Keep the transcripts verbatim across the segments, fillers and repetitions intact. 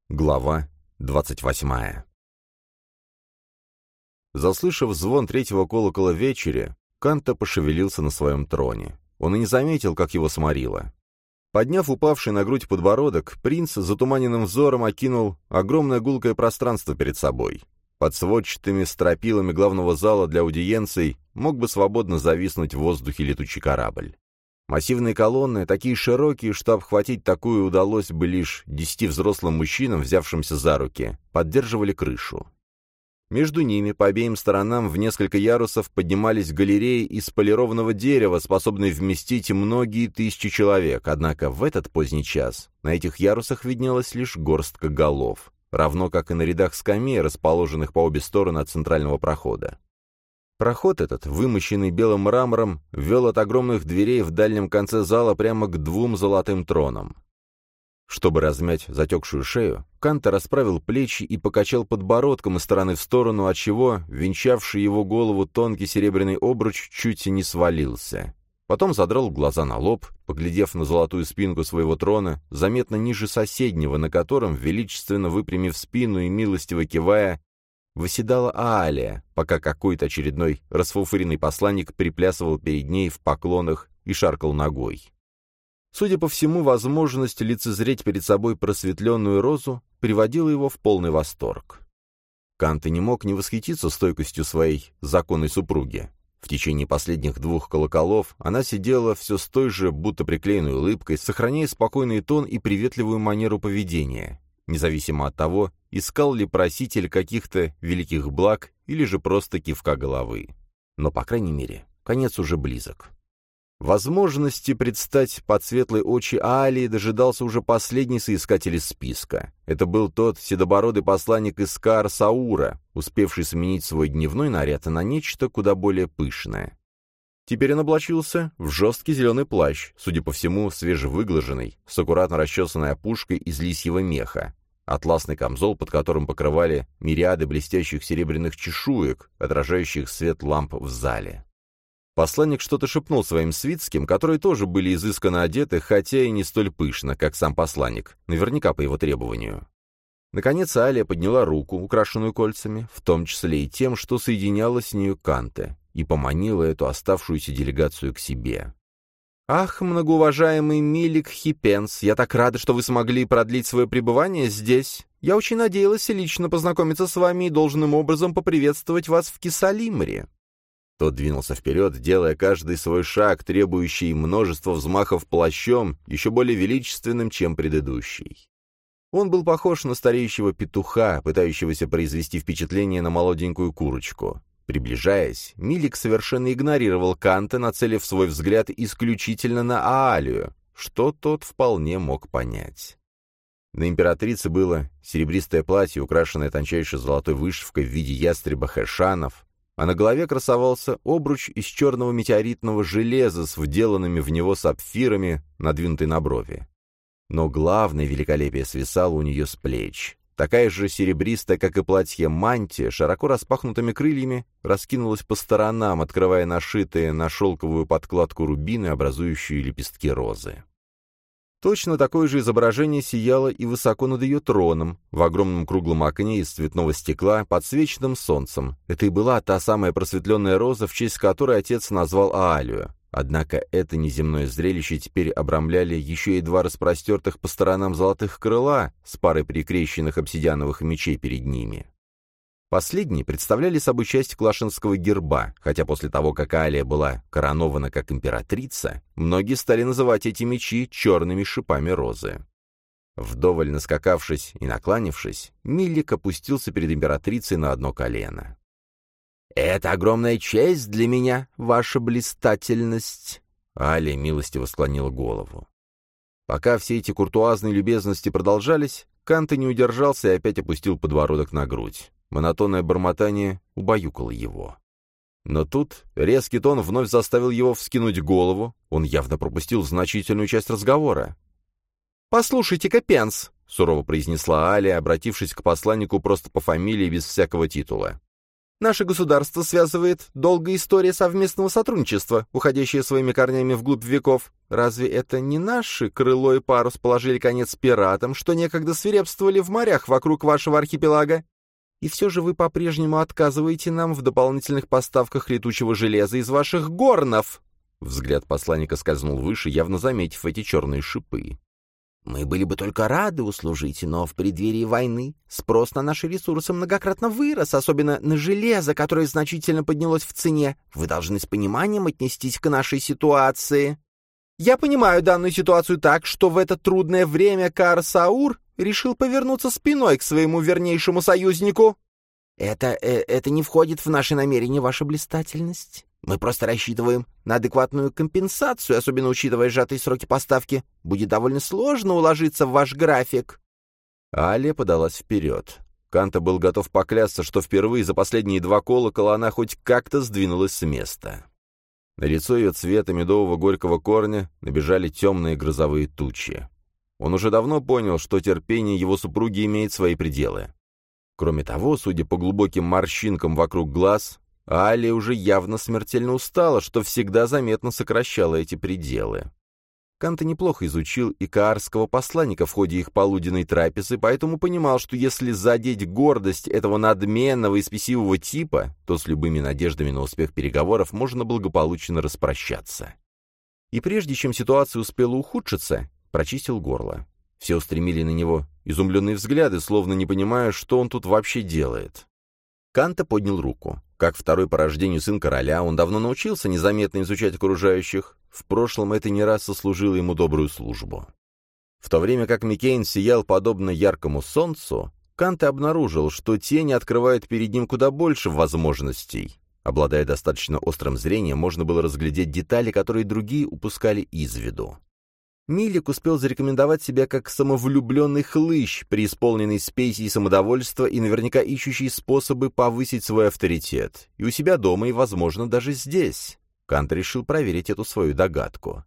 Глава двадцать восьмая. Заслышав звон третьего колокола в вечере, Канта пошевелился на своем троне. Он и не заметил, как его сморило. Подняв упавший на грудь подбородок, принц затуманенным взором окинул огромное гулкое пространство перед собой. Под сводчатыми стропилами главного зала для аудиенций мог бы свободно зависнуть в воздухе летучий корабль. Массивные колонны, такие широкие, что обхватить такую удалось бы лишь десяти взрослым мужчинам, взявшимся за руки, поддерживали крышу. Между ними, по обеим сторонам, в несколько ярусов поднимались галереи из полированного дерева, способные вместить многие тысячи человек, однако в этот поздний час на этих ярусах виднелась лишь горстка голов, равно как и на рядах скамей, расположенных по обе стороны от центрального прохода. Проход этот, вымощенный белым мрамором, вел от огромных дверей в дальнем конце зала прямо к двум золотым тронам. Чтобы размять затекшую шею, Канта расправил плечи и покачал подбородком из стороны в сторону, отчего венчавший его голову тонкий серебряный обруч чуть не свалился. Потом задрал глаза на лоб, поглядев на золотую спинку своего трона, заметно ниже соседнего, на котором, величественно выпрямив спину и милостиво кивая, восседала Аалия, пока какой-то очередной расфуфыренный посланник приплясывал перед ней в поклонах и шаркал ногой. Судя по всему, возможность лицезреть перед собой просветленную розу приводила его в полный восторг. Канта не мог не восхититься стойкостью своей законной супруги. В течение последних двух колоколов она сидела все с той же, будто приклеенной улыбкой, сохраняя спокойный тон и приветливую манеру поведения, независимо от того, искал ли проситель каких-то великих благ или же просто кивка головы. Но, по крайней мере, конец уже близок. Возможности предстать под светлой очи Аалии дожидался уже последний соискатель из списка. Это был тот седобородый посланник из Каар-Саура, успевший сменить свой дневной наряд на нечто куда более пышное. Теперь он облачился в жесткий зеленый плащ, судя по всему, свежевыглаженный, с аккуратно расчесанной опушкой из лисьего меха, атласный камзол, под которым покрывали мириады блестящих серебряных чешуек, отражающих свет ламп в зале. Посланник что-то шепнул своим свитским, которые тоже были изысканно одеты, хотя и не столь пышно, как сам посланник, наверняка по его требованию. Наконец Аалия подняла руку, украшенную кольцами, в том числе и тем, что соединяло с нею Канте, и поманила эту оставшуюся делегацию к себе. «Ах, многоуважаемый Милик Хипенс, я так рада, что вы смогли продлить свое пребывание здесь. Я очень надеялась лично познакомиться с вами и должным образом поприветствовать вас в Кисалимре». Тот двинулся вперед, делая каждый свой шаг, требующий множества взмахов плащом, еще более величественным, чем предыдущий. Он был похож на стареющего петуха, пытающегося произвести впечатление на молоденькую курочку. Приближаясь, Милик совершенно игнорировал Канта, нацелив свой взгляд исключительно на Аалию, что тот вполне мог понять. На императрице было серебристое платье, украшенное тончайшей золотой вышивкой в виде ястреба Хэшанов, а на голове красовался обруч из черного метеоритного железа с вделанными в него сапфирами, надвинутый на брови. Но главное великолепие свисало у нее с плеч. Такая же серебристая, как и платье, мантия, широко распахнутыми крыльями, раскинулась по сторонам, открывая нашитые на шелковую подкладку рубины, образующие лепестки розы. Точно такое же изображение сияло и высоко над ее троном, в огромном круглом окне из цветного стекла, подсвеченном солнцем. Это и была та самая просветленная роза, в честь которой отец назвал Аалию. Однако это неземное зрелище теперь обрамляли еще и два распростертых по сторонам золотых крыла с парой прикрещенных обсидиановых мечей перед ними. Последние представляли собой часть Клашинского герба, хотя после того, как Аалия была коронована как императрица, многие стали называть эти мечи черными шипами розы. Вдоволь наскакавшись и накланившись, Милик опустился перед императрицей на одно колено. «Это огромная честь для меня, ваша блистательность!» Аалия милостиво склонила голову. Пока все эти куртуазные любезности продолжались, Канта не удержался и опять опустил подбородок на грудь. Монотонное бормотание убаюкало его. Но тут резкий тон вновь заставил его вскинуть голову, он явно пропустил значительную часть разговора. «Послушайте-ка, Пенс!» — сурово произнесла Аалия, обратившись к посланнику просто по фамилии без всякого титула. Наше государство связывает долгая история совместного сотрудничества, уходящая своими корнями вглубь веков. Разве это не наши крыло и парус положили конец пиратам, что некогда свирепствовали в морях вокруг вашего архипелага? И все же вы по-прежнему отказываете нам в дополнительных поставках летучего железа из ваших горнов!» Взгляд посланника скользнул выше, явно заметив эти черные шипы. «Мы были бы только рады услужить, но в преддверии войны спрос на наши ресурсы многократно вырос, особенно на железо, которое значительно поднялось в цене. Вы должны с пониманием отнестись к нашей ситуации». «Я понимаю данную ситуацию так, что в это трудное время Каар-Саур решил повернуться спиной к своему вернейшему союзнику». «Это, э, это не входит в наши намерения, ваша блистательность. Мы просто рассчитываем на адекватную компенсацию, особенно учитывая сжатые сроки поставки. Будет довольно сложно уложиться в ваш график». Алия подалась вперед. Канта был готов поклясться, что впервые за последние два колокола она хоть как-то сдвинулась с места. На лицо ее цвета медового горького корня набежали темные грозовые тучи. Он уже давно понял, что терпение его супруги имеет свои пределы. Кроме того, судя по глубоким морщинкам вокруг глаз, Алия уже явно смертельно устала, что всегда заметно сокращало эти пределы. Канта неплохо изучил и каарского посланника в ходе их полуденной трапезы, поэтому понимал, что если задеть гордость этого надменного и спесивого типа, то с любыми надеждами на успех переговоров можно благополучно распрощаться. И прежде чем ситуация успела ухудшиться, прочистил горло. Все устремили на него изумленные взгляды, словно не понимая, что он тут вообще делает. Канта поднял руку. Как второй по рождению сын короля, он давно научился незаметно изучать окружающих. В прошлом это не раз сослужило ему добрую службу. В то время как Микейн сиял подобно яркому солнцу, Канта обнаружил, что тени открывают перед ним куда больше возможностей. Обладая достаточно острым зрением, можно было разглядеть детали, которые другие упускали из виду. Милик успел зарекомендовать себя как самовлюбленный хлыщ, преисполненный спеси и самодовольства и наверняка ищущий способы повысить свой авторитет. И у себя дома, и, возможно, даже здесь. Кант решил проверить эту свою догадку.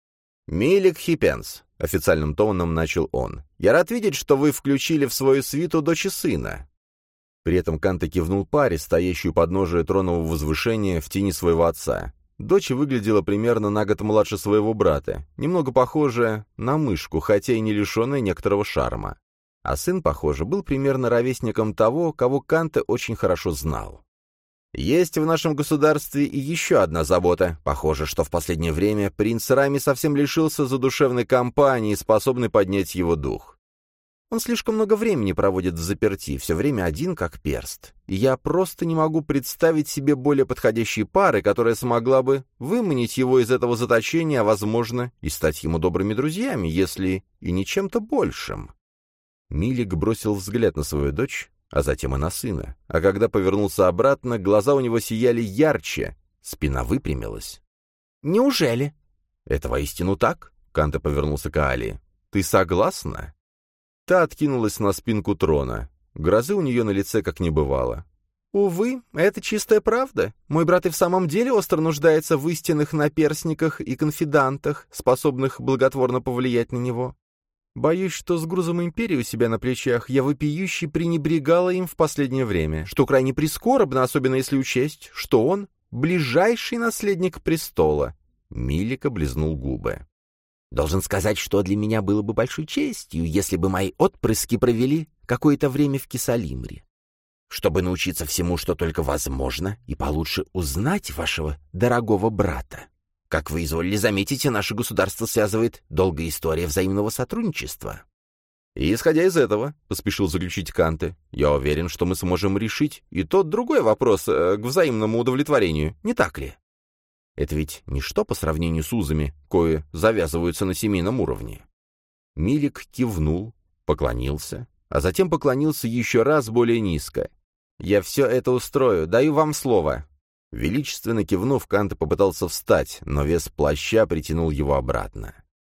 «Милик Хипенс», — официальным тоном начал он, — «я рад видеть, что вы включили в свою свиту дочь и сына». При этом Канта кивнул паре, стоящую под подножия тронового возвышения в тени своего отца. Дочь выглядела примерно на год младше своего брата, немного похожая на мышку, хотя и не лишенная некоторого шарма. А сын, похоже, был примерно ровесником того, кого Канта очень хорошо знал. Есть в нашем государстве и еще одна забота. Похоже, что в последнее время принц Рами совсем лишился задушевной компании, способной поднять его дух. Он слишком много времени проводит в заперти, все время один как перст. И я просто не могу представить себе более подходящей пары, которая смогла бы выманить его из этого заточения, а, возможно, и стать ему добрыми друзьями, если и не чем-то большим. Милик бросил взгляд на свою дочь, а затем и на сына. А когда повернулся обратно, глаза у него сияли ярче, спина выпрямилась. «Неужели?» «Это воистину так?» — Канта повернулся к Алии. «Ты согласна?» Та откинулась на спинку трона. Грозы у нее на лице как не бывало. «Увы, это чистая правда. Мой брат и в самом деле остро нуждается в истинных наперстниках и конфидантах, способных благотворно повлиять на него. Боюсь, что с грузом империи у себя на плечах я вопиюще пренебрегала им в последнее время, что крайне прискорбно, особенно если учесть, что он — ближайший наследник престола». Милик облизнул губы. «Должен сказать, что для меня было бы большой честью, если бы мои отпрыски провели какое-то время в Кисалимре, чтобы научиться всему, что только возможно, и получше узнать вашего дорогого брата. Как вы изволили заметить, наше государство связывает долгая история взаимного сотрудничества». «И исходя из этого, — поспешил заключить Канте, — я уверен, что мы сможем решить и тот другой вопрос э, к взаимному удовлетворению, не так ли? Это ведь ничто по сравнению с узами, кое завязываются на семейном уровне». Милик кивнул, поклонился, а затем поклонился еще раз более низко. «Я все это устрою, даю вам слово». Величественно кивнув, Канта попытался встать, но вес плаща притянул его обратно.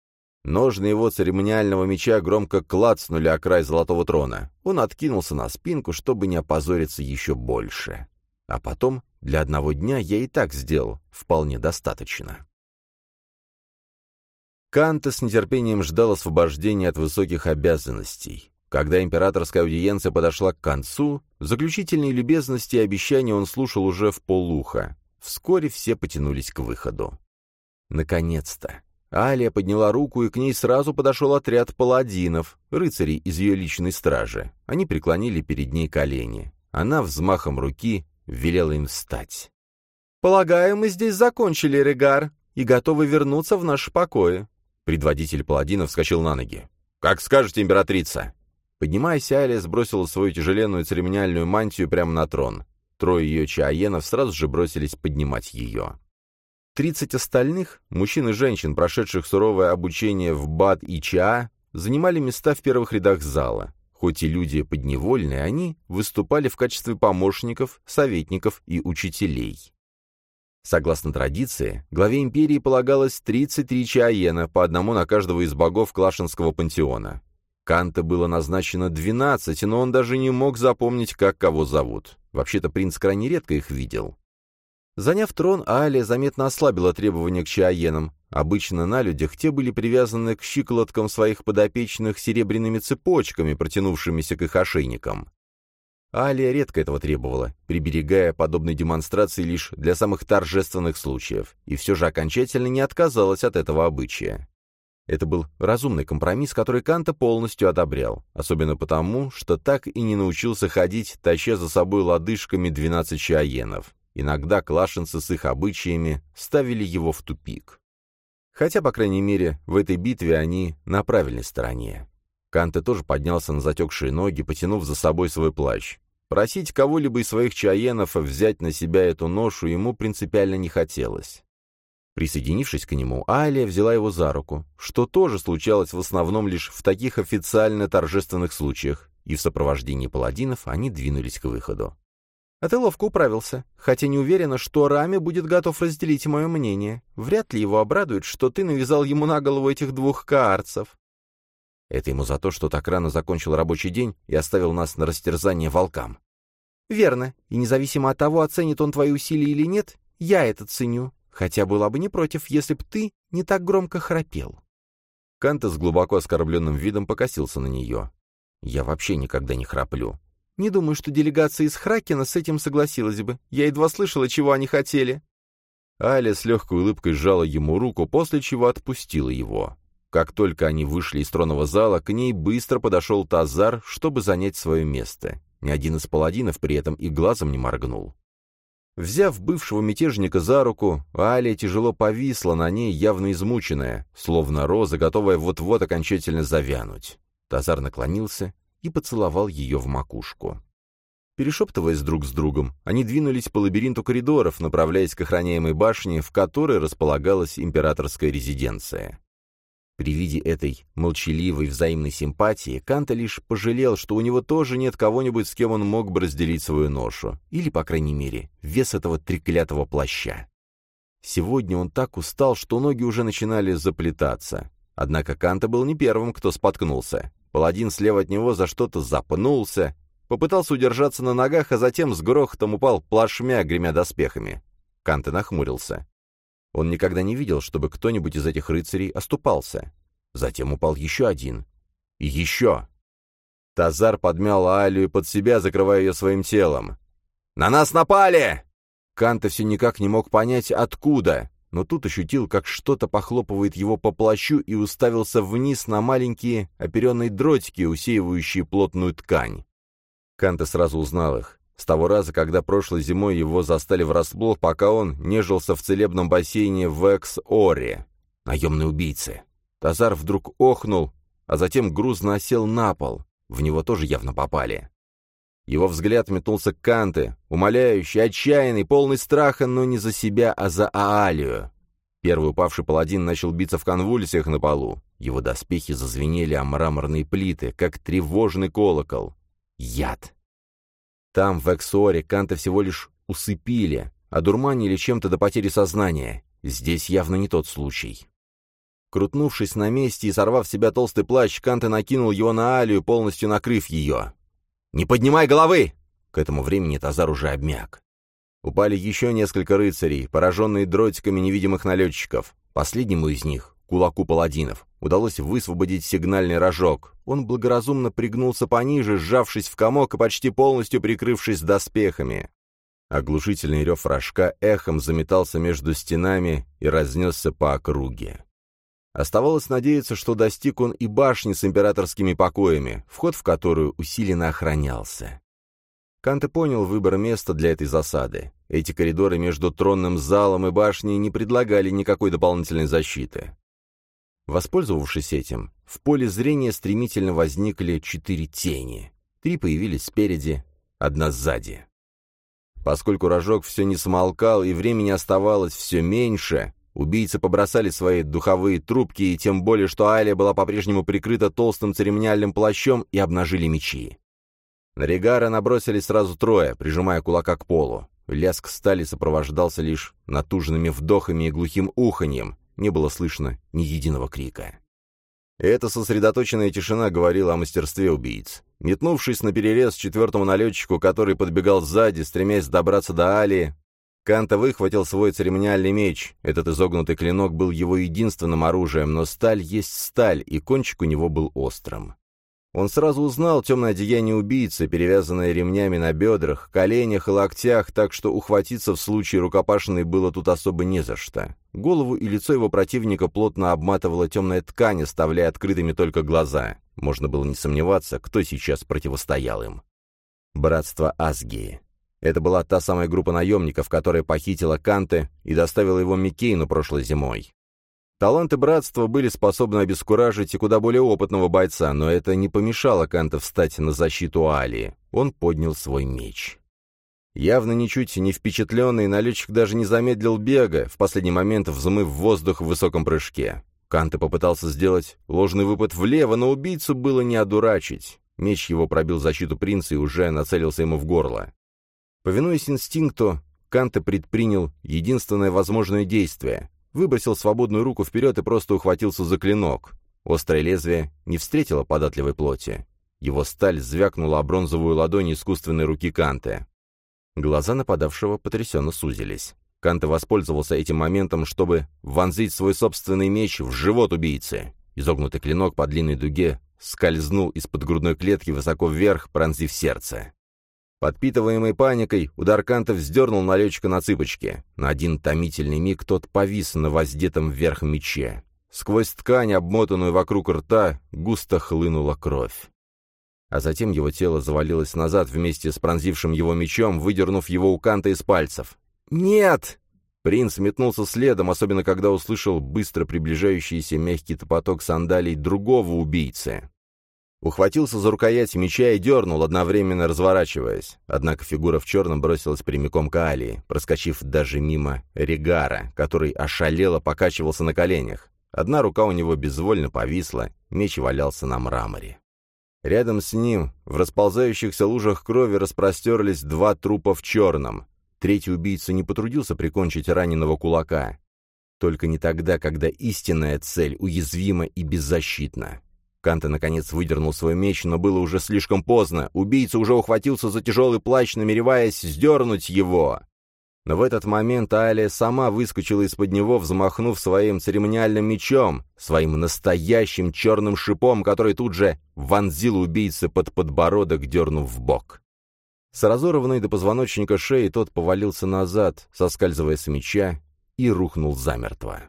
Ножны его церемониального меча громко клацнули о край золотого трона. Он откинулся на спинку, чтобы не опозориться еще больше. А потом, для одного дня я и так сделал вполне достаточно. Канта с нетерпением ждал освобождения от высоких обязанностей. Когда императорская аудиенция подошла к концу, Заключительные любезности и обещания он слушал уже вполуха. Вскоре все потянулись к выходу. Наконец-то! Алия подняла руку, и к ней сразу подошел отряд паладинов, рыцарей из ее личной стражи. Они преклонили перед ней колени. Она взмахом руки велела им встать. «Полагаю, мы здесь закончили, Регар, и готовы вернуться в наши покои». Предводитель паладинов вскочил на ноги. «Как скажете, императрица!» Поднимаясь, Алия сбросила свою тяжеленную церемониальную мантию прямо на трон. Трое ее чааенов сразу же бросились поднимать ее. Тридцать остальных, мужчин и женщин, прошедших суровое обучение в Бад и Чаа, занимали места в первых рядах зала. Хоть и люди подневольные, они выступали в качестве помощников, советников и учителей. Согласно традиции, главе империи полагалось тридцать три чааена, по одному на каждого из богов Клашенского пантеона. Канта было назначено двенадцать, но он даже не мог запомнить, как кого зовут. Вообще-то принц крайне редко их видел. Заняв трон, Алия заметно ослабила требования к чааенам. Обычно на людях те были привязаны к щиколоткам своих подопечных серебряными цепочками, протянувшимися к их ошейникам. Алия редко этого требовала, приберегая подобные демонстрации лишь для самых торжественных случаев, и все же окончательно не отказалась от этого обычая. Это был разумный компромисс, который Канта полностью одобрял, особенно потому, что так и не научился ходить, таща за собой лодыжками двенадцать чааенов. Иногда клашенцы с их обычаями ставили его в тупик. Хотя, по крайней мере, в этой битве они на правильной стороне. Канте тоже поднялся на затекшие ноги, потянув за собой свой плащ. Просить кого-либо из своих чааенов взять на себя эту ношу ему принципиально не хотелось. Присоединившись к нему, Алия взяла его за руку, что тоже случалось в основном лишь в таких официально торжественных случаях, и в сопровождении паладинов они двинулись к выходу. «А ты ловко управился, хотя не уверена, что Рами будет готов разделить мое мнение. Вряд ли его обрадует, что ты навязал ему на голову этих двух каарцев». Это ему за то, что так рано закончил рабочий день и оставил нас на растерзание волкам. «Верно, и независимо от того, оценит он твои усилия или нет, я это ценю, хотя была бы не против, если б ты не так громко храпел». Канта с глубоко оскорбленным видом покосился на нее. «Я вообще никогда не храплю». «Не думаю, что делегация из Хракена с этим согласилась бы. Я едва слышала, чего они хотели». Аля с легкой улыбкой сжала ему руку, после чего отпустила его. Как только они вышли из тронного зала, к ней быстро подошел Тазар, чтобы занять свое место. Ни один из паладинов при этом и глазом не моргнул. Взяв бывшего мятежника за руку, Аля тяжело повисла на ней, явно измученная, словно роза, готовая вот-вот окончательно завянуть. Тазар наклонился и поцеловал ее в макушку. Перешептываясь друг с другом, они двинулись по лабиринту коридоров, направляясь к охраняемой башне, в которой располагалась императорская резиденция. При виде этой молчаливой взаимной симпатии Канта лишь пожалел, что у него тоже нет кого-нибудь, с кем он мог бы разделить свою ношу, или, по крайней мере, вес этого треклятого плаща. Сегодня он так устал, что ноги уже начинали заплетаться. Однако Канта был не первым, кто споткнулся. Паладин слева от него за что-то запнулся, попытался удержаться на ногах, а затем с грохотом упал плашмя, гремя доспехами. Канта нахмурился. Он никогда не видел, чтобы кто-нибудь из этих рыцарей оступался. Затем упал еще один. И еще. Тазар подмял Алию под себя, закрывая ее своим телом. «На нас напали!» Канта все никак не мог понять, откуда, но тут ощутил, как что-то похлопывает его по плащу, и уставился вниз на маленькие оперенные дротики, усеивающие плотную ткань. Канта сразу узнал их. С того раза, когда прошлой зимой его застали врасплох, пока он нежился в целебном бассейне в Экс-Оре. Наемные убийцы. Тазар вдруг охнул, а затем грузно осел на пол. В него тоже явно попали. Его взгляд метнулся к Канте, умоляющий, отчаянный, полный страха, но не за себя, а за Аалию. Первый упавший паладин начал биться в конвульсиях на полу. Его доспехи зазвенели о мраморные плиты, как тревожный колокол. Яд. Там, в Эксоре, Канта всего лишь усыпили, одурманили чем-то до потери сознания. Здесь явно не тот случай. Крутнувшись на месте и сорвав с себя толстый плащ, Канта накинул его на Алию, полностью накрыв ее. «Не поднимай головы!» К этому времени Тазар уже обмяк. Упали еще несколько рыцарей, пораженные дротиками невидимых налетчиков. Последнему из них, кулаку паладинов. Удалось высвободить сигнальный рожок. Он благоразумно пригнулся пониже, сжавшись в комок и почти полностью прикрывшись доспехами. Оглушительный рев рожка эхом заметался между стенами и разнесся по округе. Оставалось надеяться, что достиг он и башни с императорскими покоями, вход в которую усиленно охранялся. Канте понял выбор места для этой засады. Эти коридоры между тронным залом и башней не предлагали никакой дополнительной защиты. Воспользовавшись этим, в поле зрения стремительно возникли четыре тени. Три появились спереди, одна сзади. Поскольку рожок все не смолкал и времени оставалось все меньше, убийцы побросали свои духовые трубки, и тем более, что Алия была по-прежнему прикрыта толстым церемониальным плащом, и обнажили мечи. На Регара набросились сразу трое, прижимая кулака к полу. Лязг стали сопровождался лишь натужными вдохами и глухим уханьем, не было слышно ни единого крика. Эта сосредоточенная тишина говорила о мастерстве убийц. Метнувшись на перерез четвертому налетчику, который подбегал сзади, стремясь добраться до Алии, Канта выхватил свой церемониальный меч. Этот изогнутый клинок был его единственным оружием, но сталь есть сталь, и кончик у него был острым. Он сразу узнал темное одеяние убийцы, перевязанное ремнями на бедрах, коленях и локтях, так что ухватиться в случае рукопашной было тут особо не за что. Голову и лицо его противника плотно обматывала темная ткань, оставляя открытыми только глаза. Можно было не сомневаться, кто сейчас противостоял им. Братство Асгии. Это была та самая группа наемников, которая похитила Канте и доставила его Микейну прошлой зимой. Таланты братства были способны обескуражить и куда более опытного бойца, но это не помешало Канте встать на защиту Алии. Он поднял свой меч. Явно ничуть не впечатленный, налетчик даже не замедлил бега, в последний момент взмыв в воздух в высоком прыжке. Канте попытался сделать ложный выпад влево, но убийцу было не одурачить. Меч его пробил защиту принца и уже нацелился ему в горло. Повинуясь инстинкту, Канте предпринял единственное возможное действие. Выбросил свободную руку вперед и просто ухватился за клинок. Острое лезвие не встретило податливой плоти. Его сталь звякнула о бронзовую ладонь искусственной руки Канте. Глаза нападавшего потрясенно сузились. Канте воспользовался этим моментом, чтобы вонзить свой собственный меч в живот убийцы. Изогнутый клинок по длинной дуге скользнул из-под грудной клетки высоко вверх, пронзив сердце. Подпитываемый паникой, удар Канте вздернул налетчика на цыпочки. На один томительный миг тот повис на воздетом вверх мече. Сквозь ткань, обмотанную вокруг рта, густо хлынула кровь. А затем его тело завалилось назад вместе с пронзившим его мечом, выдернув его у Канте из пальцев. «Нет!» Принц метнулся следом, особенно когда услышал быстро приближающийся мягкий топоток сандалий другого убийцы. Ухватился за рукоять меча и дернул, одновременно разворачиваясь. Однако фигура в черном бросилась прямиком к Алии, проскочив даже мимо Регара, который ошалело покачивался на коленях. Одна рука у него безвольно повисла, меч валялся на мраморе. Рядом с ним, в расползающихся лужах крови, распростерлись два трупа в черном. Третий убийца не потрудился прикончить раненого кулака. Только не тогда, когда истинная цель уязвима и беззащитна. Канте, наконец, выдернул свой меч, но было уже слишком поздно. Убийца уже ухватился за тяжелый плащ, намереваясь сдернуть его. Но в этот момент Алия сама выскочила из-под него, взмахнув своим церемониальным мечом, своим настоящим черным шипом, который тут же вонзил убийце под подбородок, дернув в бок. С разорванной до позвоночника шеи тот повалился назад, соскальзывая с меча, и рухнул замертво.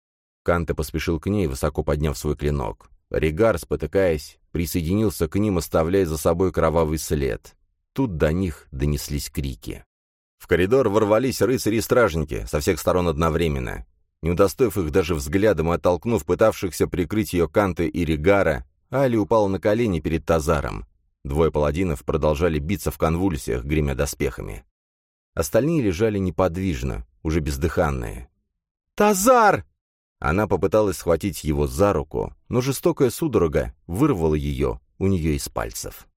Канте поспешил к ней, высоко подняв свой клинок. Регар, спотыкаясь, присоединился к ним, оставляя за собой кровавый след. Тут до них донеслись крики. В коридор ворвались рыцари и стражники, со всех сторон одновременно. Не удостоив их даже взглядом и оттолкнув пытавшихся прикрыть ее Канте и Регара, Али упала на колени перед Тазаром. Двое паладинов продолжали биться в конвульсиях, гремя доспехами. Остальные лежали неподвижно, уже бездыханные. «Тазар!» Она попыталась схватить его за руку, но жестокая судорога вырвала ее у нее из пальцев.